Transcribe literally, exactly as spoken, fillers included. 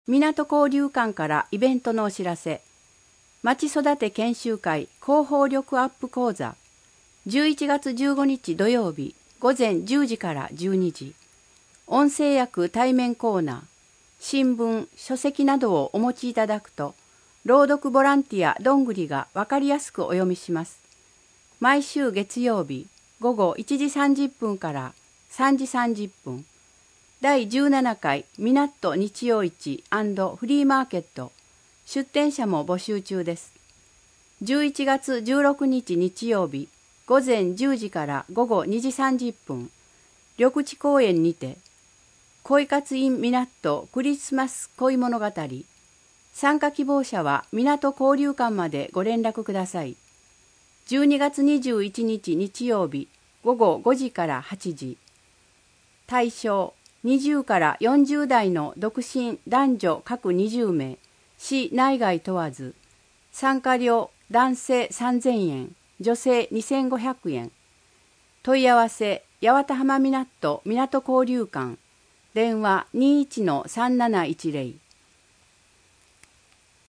港交流館からイベントのお知らせ。まち育て研修会広報力アップ講座。じゅういちがつじゅうごにち土曜日ごぜんじゅうじからじゅうにじ。音声訳対面コーナー、新聞、書籍などをお持ちいただくと、朗読ボランティアどんぐりがわかりやすくお読みします。毎週月曜日ごごいちじさんじゅっぷんからさんじさんじゅっぷん。だいじゅうななかいみなと日曜市&フリーマーケット。出店者も募集中です。じゅういちがつじゅうろくにち日曜日ごぜんじゅうじからごごにじさんじゅっぷん。緑地公園にて、恋活 in 港クリスマス恋物語。参加希望者は港交流館までご連絡ください。じゅうにがつにじゅういちにち日曜日ごごごじからはちじ。対象にじゅうからよんじゅうだいの独身男女各にじゅうめい、市内外問わず。参加料男性さんぜんえん、女性にせんごひゃくえん。問い合わせ八幡浜港港交流館。電話 にじゅういちのさんなないちぜろ。